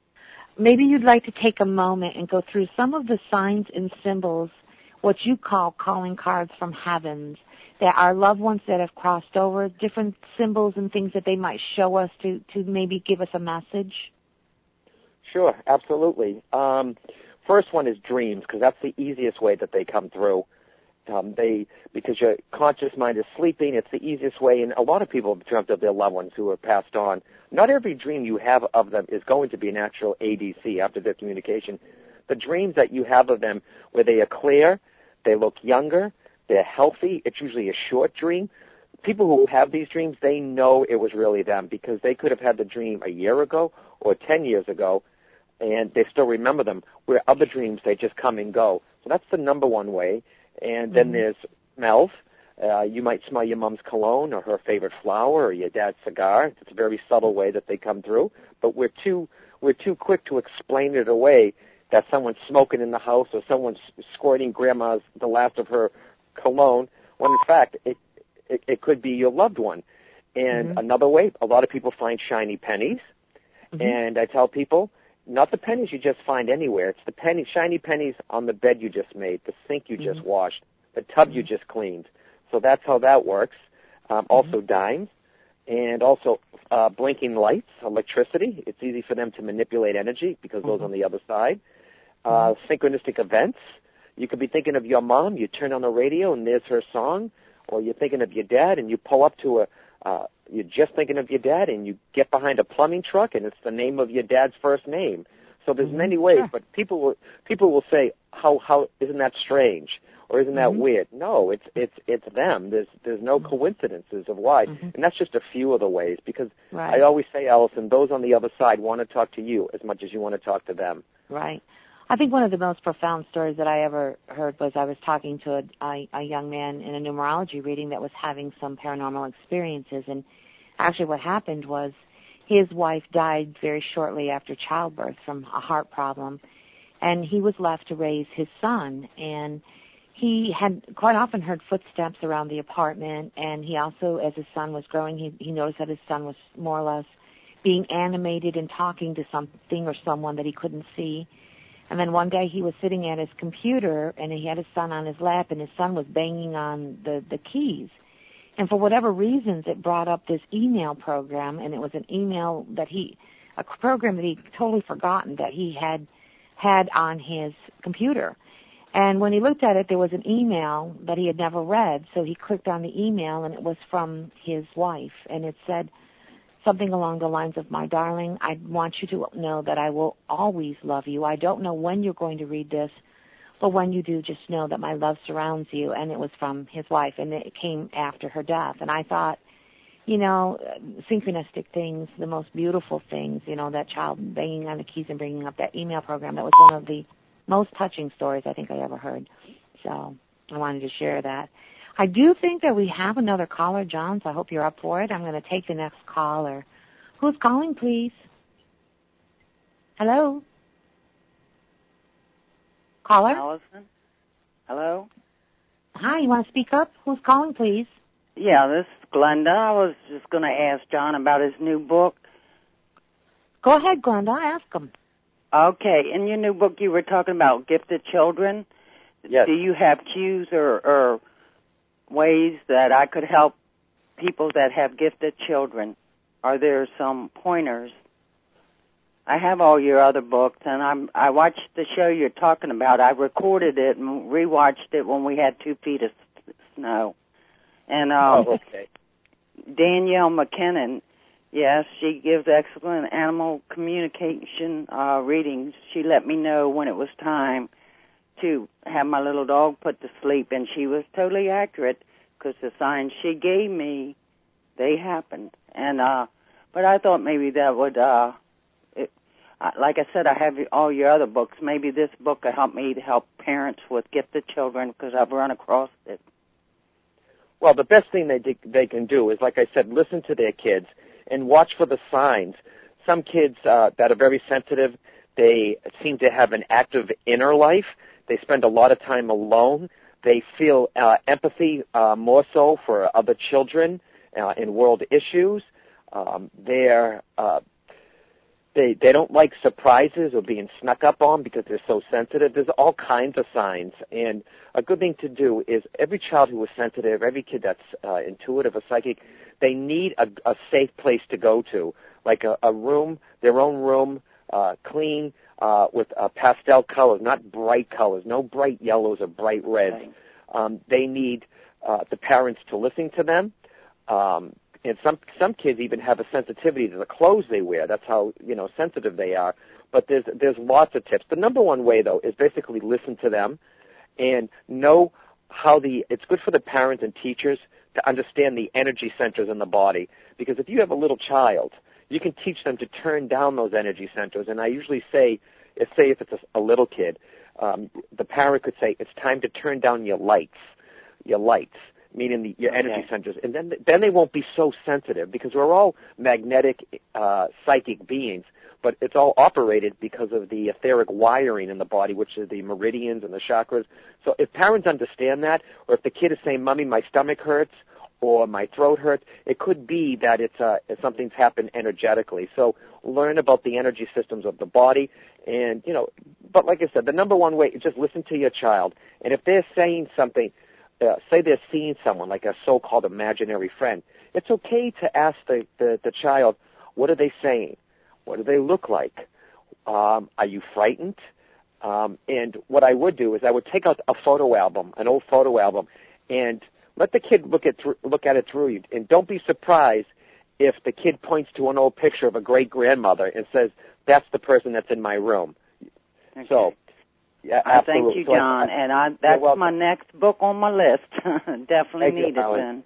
Maybe you'd like to take a moment and go through some of the signs and symbols, what you call calling cards from heavens, that our loved ones that have crossed over, different symbols and things that they might show us to, to maybe give us a message? Sure, absolutely. Um, first one is dreams, because that's the easiest way that they come through. Um, they because your conscious mind is sleeping. It's the easiest way, and a lot of people have dreamt of their loved ones who have passed on. Not every dream you have of them is going to be an actual A D C, after their communication. The dreams that you have of them, where they are clear, they look younger, they're healthy. It's usually a short dream. People who have these dreams, they know it was really them because they could have had the dream a year ago or ten years ago, and they still remember them, where other dreams, they just come and go. So that's the number one way. And then mm-hmm. there's smells. Uh, you might smell your mom's cologne or her favorite flower or your dad's cigar. It's a very subtle way that they come through, but we're too we're too quick to explain it away that someone's smoking in the house or someone's squirting grandma's the last of her cologne, when in fact it it, it could be your loved one. And mm-hmm. another way, a lot of people find shiny pennies, mm-hmm. and I tell people, not the pennies you just find anywhere. It's the penny, shiny pennies on the bed you just made, the sink you mm-hmm. just washed, the tub mm-hmm. you just cleaned. So that's how that works. Um, mm-hmm. Also dimes, and also uh, blinking lights, electricity. It's easy for them to manipulate energy because mm-hmm. those on the other side. Uh, mm-hmm. Synchronistic events. You could be thinking of your mom. You turn on the radio, and there's her song. Or you're thinking of your dad, and you pull up to a uh, you're just thinking of your dad, and you get behind a plumbing truck, and it's the name of your dad's first name. So there's mm-hmm. many ways, sure. but people will people will say, "How how isn't that strange, or isn't that mm-hmm. weird?" No, it's it's it's them. There's there's no coincidences of why, mm-hmm. and that's just a few of the ways. Because right. I always say, Allison, those on the other side want to talk to you as much as you want to talk to them. Right. I think one of the most profound stories that I ever heard was I was talking to a, a, a young man in a numerology reading that was having some paranormal experiences, and actually what happened was his wife died very shortly after childbirth from a heart problem, and he was left to raise his son, and he had quite often heard footsteps around the apartment, and he also, as his son was growing, he, he noticed that his son was more or less being animated and talking to something or someone that he couldn't see. And then one day he was sitting at his computer, and he had his son on his lap, and his son was banging on the, the keys. And for whatever reasons, it brought up this email program, and it was an email that he, a program that he'd totally forgotten that he had had on his computer. And when he looked at it, there was an email that he had never read, so he clicked on the email, and it was from his wife, and it said something along the lines of, "My darling, I want you to know that I will always love you. I don't know when you're going to read this, but when you do, just know that my love surrounds you." And it was from his wife, and it came after her death. And I thought, you know, synchronistic things, the most beautiful things, you know, that child banging on the keys and bringing up that email program, that was one of the most touching stories I think I ever heard. So I wanted to share that. I do think that we have another caller, John, so I hope you're up for it. I'm going to take the next caller. Who's calling, please? Hello? Caller? Allison? Hello? Hi, you want to speak up? Who's calling, please? Yeah, this is Glenda. I was just going to ask John about his new book. Go ahead, Glenda. Ask him. Okay. In your new book, you were talking about gifted children. Yes. Do you have cues or, or ways that I could help people that have gifted children? Are there some pointers? I have all your other books, and I'm, I watched the show you're talking about. I recorded it and rewatched it when we had two feet of snow. And um, oh, okay. Danielle McKinnon, yes, she gives excellent animal communication uh, readings. She let me know when it was time to have my little dog put to sleep, and she was totally accurate because the signs she gave me, they happened. And uh, but I thought maybe that would, uh, it, uh, like I said, I have all your other books. Maybe this book could help me to help parents with gifted children because I've run across it. Well, the best thing they they can do is, like I said, listen to their kids and watch for the signs. Some kids uh, that are very sensitive, they seem to have an active inner life. They spend a lot of time alone. They feel uh, empathy uh, more so for other children uh, in world issues. Um, they're uh, they they don't like surprises or being snuck up on because they're so sensitive. There's all kinds of signs, and a good thing to do is every child who is sensitive, every kid that's uh, intuitive or psychic, they need a, a safe place to go to, like a, a room, their own room, uh, clean, uh, with uh, pastel colors, not bright colors, no bright yellows or bright reds. Right. Um, they need uh, the parents to listen to them. Um, and some some kids even have a sensitivity to the clothes they wear. That's how, you know, sensitive they are. But there's there's lots of tips. The number one way, though, is basically listen to them and know how the, it's good for the parents and teachers to understand the energy centers in the body. Because if you have a little child, you can teach them to turn down those energy centers. And I usually say, if, say if it's a, a little kid, um, the parent could say, it's time to turn down your lights, your lights, meaning the, your energy okay. centers. And then then they won't be so sensitive, because we're all magnetic, uh, psychic beings. But it's all operated because of the etheric wiring in the body, which is the meridians and the chakras. So if parents understand that, or if the kid is saying, Mommy, my stomach hurts, or my throat hurts, it could be that it's uh, something's happened energetically. So learn about the energy systems of the body. And, you know, but like I said, the number one way is just listen to your child. And if they're saying something, uh, say they're seeing someone, like a so-called imaginary friend, it's okay to ask the, the, the child, what are they saying? What do they look like? Um, are you frightened? Um, and what I would do is I would take out a photo album, an old photo album, and let the kid look at th- look at it through you. And don't be surprised if the kid points to an old picture of a great-grandmother and says, that's the person that's in my room. Okay. So, yeah, I absolutely. thank you, So John, I, and I, that's my next book on my list. Definitely thank need you, it Alan. then.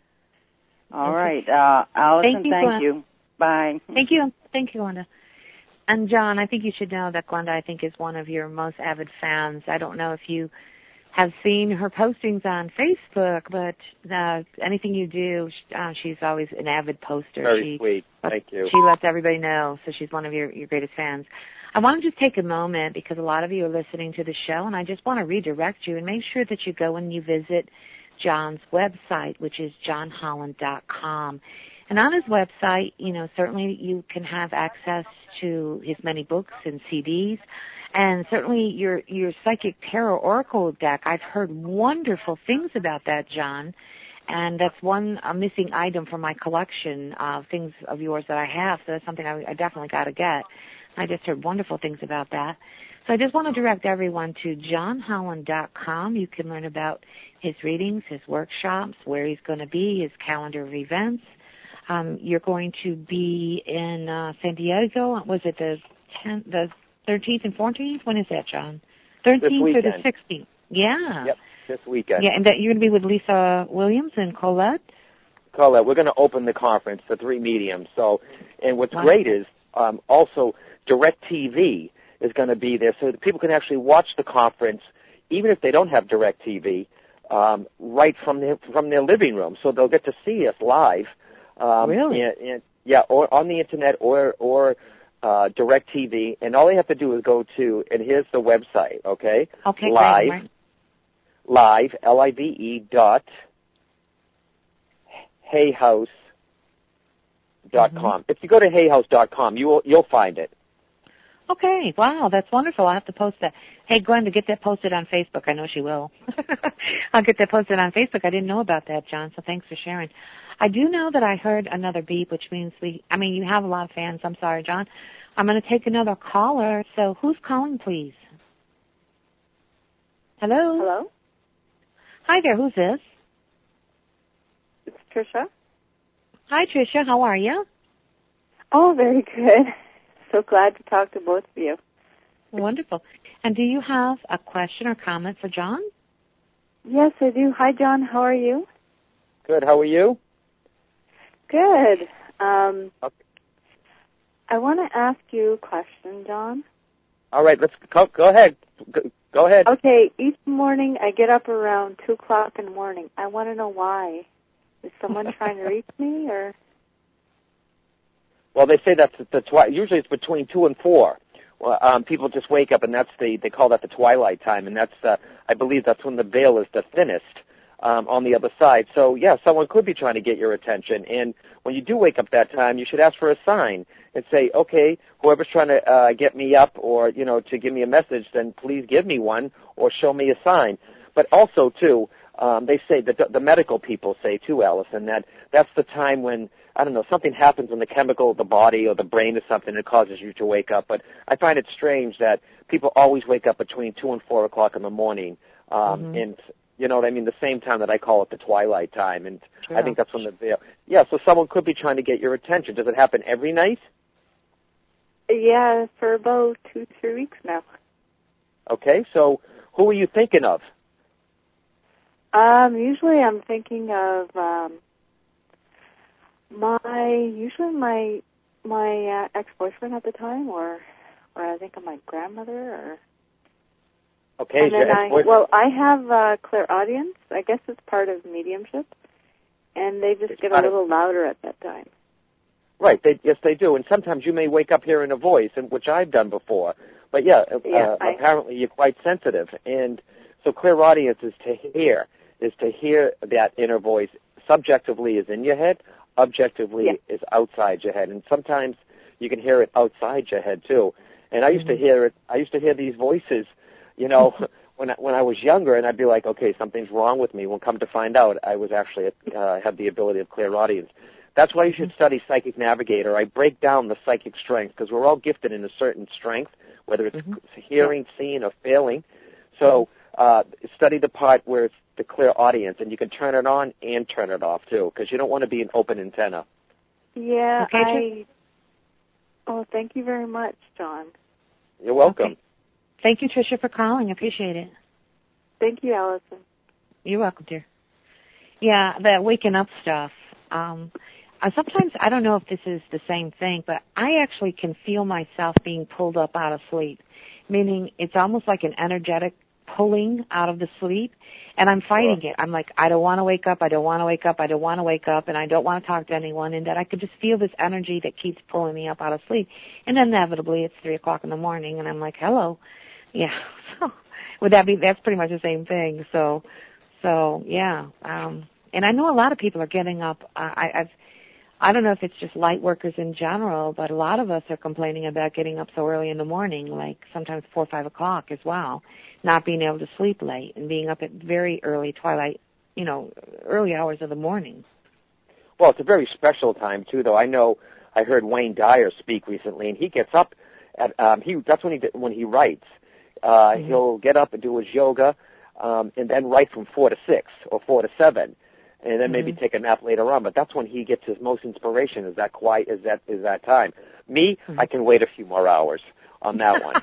All Okay. right. Uh, Allison, Thank you, thank Gwen. you. Bye. Thank you. Thank you, Glenda. And John, I think you should know that Glenda, I think, is one of your most avid fans. I don't know if you have seen her postings on Facebook, but uh, anything you do, uh, she's always an avid poster. Very she, sweet. Thank you. She lets everybody know, so she's one of your, your greatest fans. I want to just take a moment, because a lot of you are listening to the show, and I just want to redirect you and make sure that you go and you visit John's website, which is john holland dot com. And on his website, you know, certainly you can have access to his many books and C Ds, and certainly your your Psychic Tarot Oracle deck. I've heard wonderful things about that, John, and that's one a missing item from my collection of things of yours that I have, so that's something I, I definitely got to get. I just heard wonderful things about that. So I just want to direct everyone to john holland dot com. You can learn about his readings, his workshops, where he's going to be, his calendar of events. Um, you're going to be in uh, San Diego. Was it the tenth, the thirteenth and fourteenth? When is that, John? thirteenth or the sixteenth? Yeah. Yep, this weekend. Yeah, and that you're going to be with Lisa Williams and Colette? Colette, we're going to open the conference for three mediums. So, and what's Wow. great is um, also DirecTV is going to be there, so that people can actually watch the conference, even if they don't have DirecTV, um, right from their from their living room. So they'll get to see us live. Um, Really? And, and, yeah, or on the internet, or or uh, DirecTV, and all they have to do is go to, and here's the website, okay? Okay, live, great. live, L I V E dot hay house dot com. Mm-hmm. If you go to hay house dot com, you will you'll find it. Okay, wow, that's wonderful. I'll have to post that. Hey, Gwen, to get that posted on Facebook. I know she will. I'll get that posted on Facebook. I didn't know about that, John, so thanks for sharing. I do know that I heard another beep, which means we, I mean, you have a lot of fans. I'm sorry, John. I'm going to take another caller. So who's calling, please? Hello? Hello? Hi there, who's this? It's Tricia. Hi, Tricia. How are you? Oh, very good. So glad to talk to both of you. Wonderful. And do you have a question or comment for John? Yes, I do. Hi, John. How are you? Good. How are you? Good. Um, okay. I want to ask you a question, John. All right. Let's go. Go ahead. Go, go ahead. Okay. Each morning I get up around two o'clock in the morning. I want to know why. Is someone trying to reach me, or? Well, they say that's the twi- usually it's between two and four. Well, um, people just wake up, and that's the they call that the twilight time, and that's uh, I believe that's when the veil is the thinnest um, on the other side. So yeah, someone could be trying to get your attention, and when you do wake up that time, you should ask for a sign and say, okay, whoever's trying to uh, get me up, or you know, to give me a message, then please give me one or show me a sign. But also too, um, they say that the, the medical people say too, Allison, that that's the time when, I don't know, something happens in the chemical of the body or the brain or something that causes you to wake up. But I find it strange that people always wake up between two and four o'clock in the morning. Um, mm-hmm. And You know what I mean? The same time that I call it the twilight time, and True. I think that's when the veil. Yeah, so someone could be trying to get your attention. Does it happen every night? Yeah, for about two, three weeks now. Okay, so who are you thinking of? Um, usually I'm thinking of um, my usually my my uh, ex-boyfriend at the time, or or I think of my grandmother, or. Okay, and then your I, ex-boyfriend. well, I have uh, clairaudience. I guess it's part of mediumship, and they just It's get a part of- little louder at that time. Right, they, yes, they do. And sometimes you may wake up hearing a voice, and which I've done before. But, yeah, Yeah, uh, I- apparently you're quite sensitive. And so clairaudience is to hear, is to hear that inner voice. Subjectively is in your head. Objectively Yeah. is outside your head. And sometimes you can hear it outside your head, too. And I used to hear it. I used to hear these voices, you know, when I, when I was younger, and I'd be like, okay, something's wrong with me. Well, come to find out, I was actually uh, have the ability of clairaudience. That's why you should study Psychic Navigator. I break down the psychic strength because we're all gifted in a certain strength, whether it's Mm-hmm. hearing, seeing, or feeling. So uh, study the part where it's the clairaudience, and you can turn it on and turn it off, too, because you don't want to be an open antenna. Yeah, Okay, I. Oh, thank you very much, John. You're welcome. Okay. Thank you, Tricia, for calling. Appreciate it. Thank you, Allison. You're welcome, dear. Yeah, that waking up stuff. Um, I sometimes, I don't know if this is the same thing, but I actually can feel myself being pulled up out of sleep, meaning it's almost like an energetic pulling out of the sleep, and I'm fighting Sure. it. I'm like, I don't want to wake up, I don't want to wake up, I don't want to wake up, and I don't want to talk to anyone, and that I could just feel this energy that keeps pulling me up out of sleep. And inevitably, it's three o'clock in the morning, and I'm like, hello. Yeah. So would that be, that's pretty much the same thing. So, so yeah. Um, and I know a lot of people are getting up. Uh, I, I've, I don't know if it's just light workers in general, but a lot of us are complaining about getting up so early in the morning, like sometimes four or five o'clock as well, not being able to sleep late and being up at very early twilight, you know, early hours of the morning. Well, it's a very special time, too, though. I know I heard Wayne Dyer speak recently, and he gets up at, um, he, that's when he, when he writes. Uh, mm-hmm. He'll get up and do his yoga, um, and then write from four to six or four to seven, and then mm-hmm. maybe take a nap later on. But that's when he gets his most inspiration. Is that quiet? Is that is that time? Me, mm-hmm. I can wait a few more hours on that one,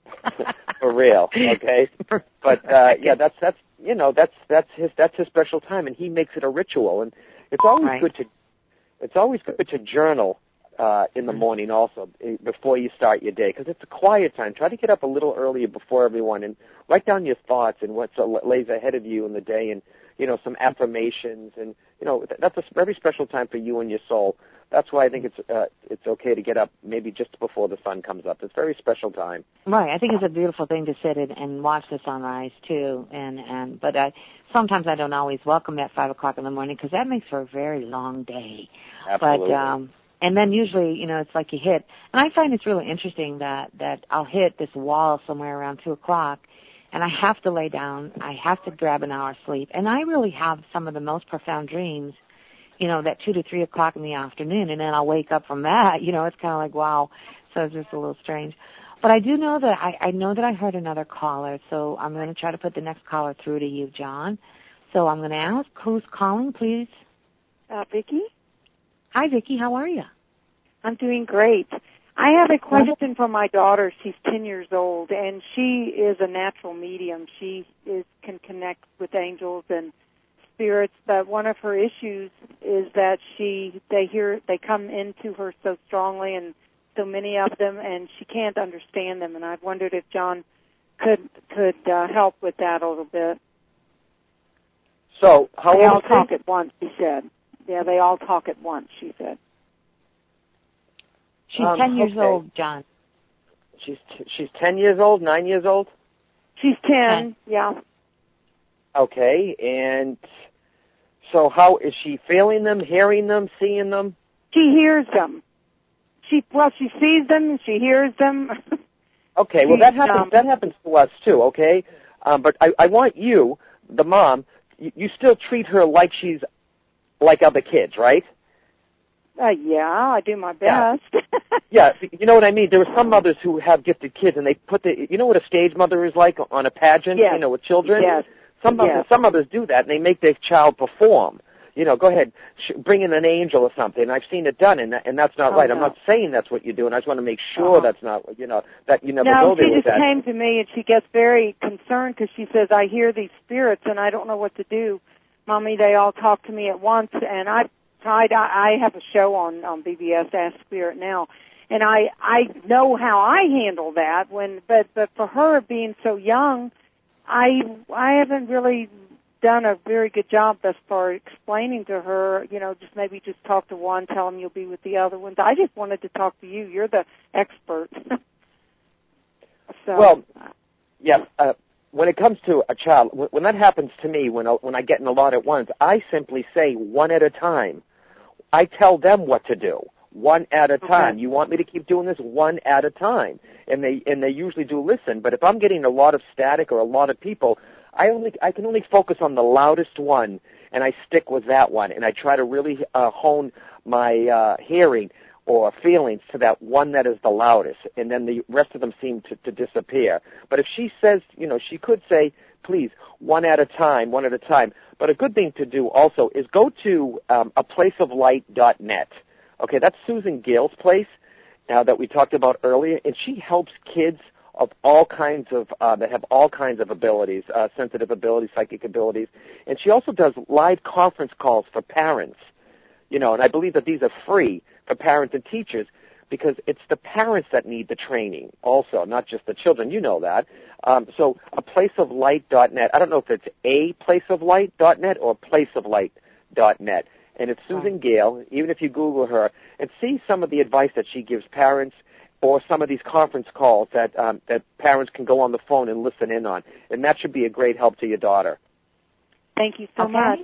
for real. Okay, but uh, yeah, that's that's you know that's that's his that's his special time, and he makes it a ritual. And it's always right. good to it's always good to journal. Uh, in the morning also, before you start your day, because it's a quiet time. Try to get up a little earlier before everyone and write down your thoughts and what lays ahead of you in the day, and, you know, some affirmations, and, you know, that's a very special time for you and your soul. That's why I think it's uh, it's okay to get up maybe just before the sun comes up. It's a very special time. Right. I think it's a beautiful thing to sit and, and watch the sunrise, too. And, and But I, sometimes I don't always welcome that five o'clock in the morning because that makes for a very long day. Absolutely. But, um, and then usually, you know, it's like you hit. And I find it's really interesting that, that I'll hit this wall somewhere around two o'clock, and I have to lay down. I have to grab an hour's sleep. And I really have some of the most profound dreams, you know, that two to three o'clock in the afternoon, and then I'll wake up from that. You know, it's kind of like, wow. So it's just a little strange. But I do know that I, I know that I heard another caller, so I'm going to try to put the next caller through to you, John. So I'm going to ask, who's calling, please? Uh, Vicki? Hi, Vicki. How are you? I'm doing great. I have a question for my daughter. She's ten years old, and she is a natural medium. She is can connect with angels and spirits, but one of her issues is that she they hear they come into her so strongly, and so many of them, and she can't understand them. And I've wondered if John could could uh, help with that a little bit. So how they old all is she? talk at once? She said. Yeah, they all talk at once. She said. She's um, ten years okay. old, John. She's t- she's ten years old, nine years old. She's ten. ten. Yeah. Okay, and so how is she feeling them, hearing them, seeing them? She hears them. She well, she sees them and she hears them. Okay, well that happens. Um, that happens to us too. Okay, um, but I, I want you, the mom, you, you still treat her like she's like other kids, right? Uh, yeah, I do my best. Yeah. Yeah, you know what I mean? There are some mothers who have gifted kids, and they put the, you know what a stage mother is like on a pageant, yes. you know, with children? Yes. some yes. others, some others do that, and they make their child perform. You know, go ahead, sh- bring in an angel or something. I've seen it done, and that, and that's not oh, right. no. I'm not saying that's what you're doing. I just want to make sure uh-huh. that's not, you know, that you never no, go there she with just that. came to me, and she gets very concerned because she says, I hear these spirits, and I don't know what to do. Mommy, they all talk to me at once, and I've tried. I, I have a show on, on B B S, Ask Spirit Now, and I I know how I handle that. When, but but for her being so young, I I haven't really done a very good job thus far explaining to her, you know, just maybe just talk to one, tell them you'll be with the other ones. I just wanted to talk to you. You're the expert. so, well, yeah, uh, when it comes to a child, when that happens to me, when I, when I get in a lot at once, I simply say one at a time. I tell them what to do, one at a time. Okay. You want me to keep doing this? One at a time. And they and they usually do listen. But if I'm getting a lot of static or a lot of people, I only I can only focus on the loudest one, and I stick with that one, and I try to really uh, hone my uh, hearing or feelings to that one that is the loudest, and then the rest of them seem to, to disappear. But if she says, you know, she could say, please, one at a time, one at a time. But a good thing to do also is go to um, a place of light dot net. Okay, that's Susan Gale's place uh, that we talked about earlier, and she helps kids of all kinds of, uh, that have all kinds of abilities, uh, sensitive abilities, psychic abilities. And she also does live conference calls for parents, you know, and I believe that these are free for parents and teachers because it's the parents that need the training also, not just the children. You know that. Um, so a place of light dot net, I don't know if it's a place of light dot net or place of light dot net. And it's Susan Gale, even if you Google her, and see some of the advice that she gives parents or some of these conference calls that um, that parents can go on the phone and listen in on. And that should be a great help to your daughter. Thank you so okay. much.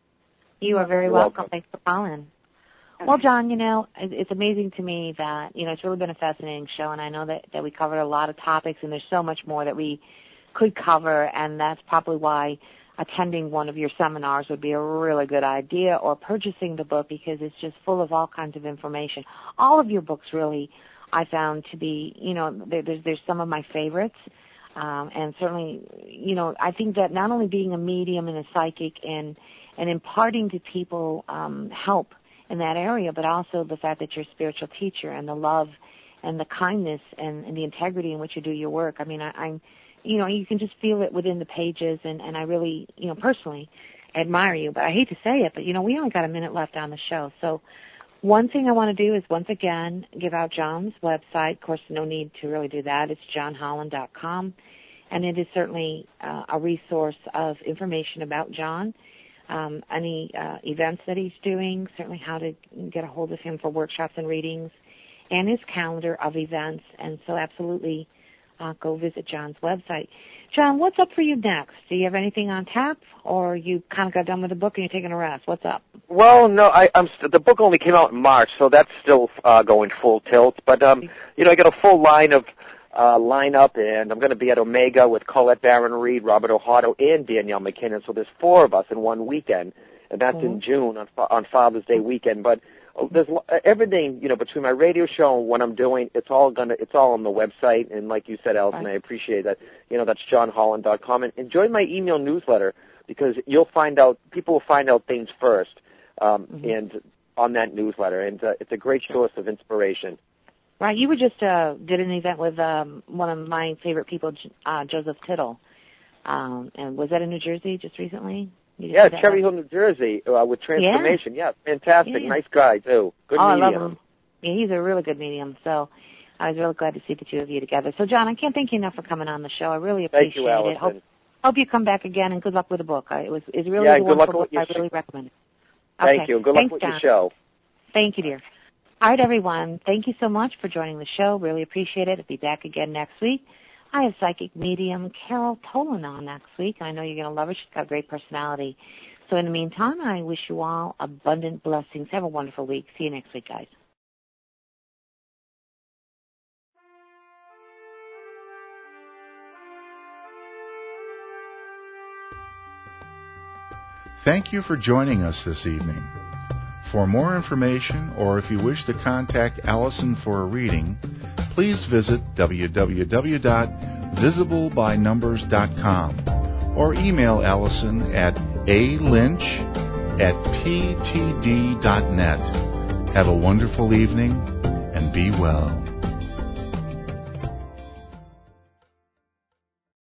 You are very You're welcome. welcome. Thanks for calling. Well, John, you know, it's amazing to me that, you know, it's really been a fascinating show, and I know that, that we covered a lot of topics, and there's so much more that we could cover, and that's probably why attending one of your seminars would be a really good idea, or purchasing the book, because it's just full of all kinds of information. All of your books really I found to be, you know, there, there's, there's some of my favorites, um, and certainly, you know, I think that not only being a medium and a psychic and, and imparting to people um, help in that area, but also the fact that you're a spiritual teacher and the love and the kindness and, and the integrity in which you do your work. I mean, I, I'm, you know, you can just feel it within the pages, and, and I really, you know, personally admire you. But I hate to say it, but, you know, we only got a minute left on the show. So one thing I want to do is, once again, give out John's website. Of course, no need to really do that. It's john holland dot com, and it is certainly uh, a resource of information about John. Um, any uh, events that he's doing, certainly how to get a hold of him for workshops and readings, and his calendar of events. And so absolutely uh, go visit John's website. John, what's up for you next? Do you have anything on tap, or you kind of got done with the book and you're taking a rest? What's up? Well, no, I, I'm st- the book only came out in March, so that's still uh, going full tilt. But, um, you know, I got a full line of Uh, lineup, and I'm going to be at Omega with Colette Barron-Reed, Robert O'Hara, and Danielle McKinnon. So there's four of us in one weekend, and that's mm-hmm. in June on on Father's Day weekend. But uh, there's everything, you know, between my radio show and what I'm doing. It's all gonna, it's all on the website. And like you said, Alison, right. I appreciate that. You know, that's john holland dot com. And enjoy my email newsletter, because you'll find out, people will find out things first, um, mm-hmm. and on that newsletter, and uh, it's a great source of inspiration. Right, you were just uh, did an event with um, one of my favorite people, uh, Joseph Tittle, um, and was that in New Jersey just recently? Yeah, Cherry Hill, New Jersey, uh, with Transformation. Yeah, yeah fantastic, yeah. Nice guy too. Good oh, medium. I love him. Yeah, he's a really good medium. So I was really glad to see the two of you together. So John, I can't thank you enough for coming on the show. I really appreciate thank you, Alison. it. Hope, hope you come back again, and good luck with the book. I, it was it's really yeah, a good wonderful luck book. With I really recommend it. Okay. Thank you. Good Thanks, luck with John. your show. Thank you, dear. All right, everyone. Thank you so much for joining the show. Really appreciate it. I'll be back again next week. I have psychic medium Carol Tolan on next week. I know you're going to love her. She's got a great personality. So in the meantime, I wish you all abundant blessings. Have a wonderful week. See you next week, guys. Thank you for joining us this evening. For more information, or if you wish to contact Alison for a reading, please visit w w w dot visible by numbers dot com or email Allison at alynch at p t d dot net. Have a wonderful evening and be well.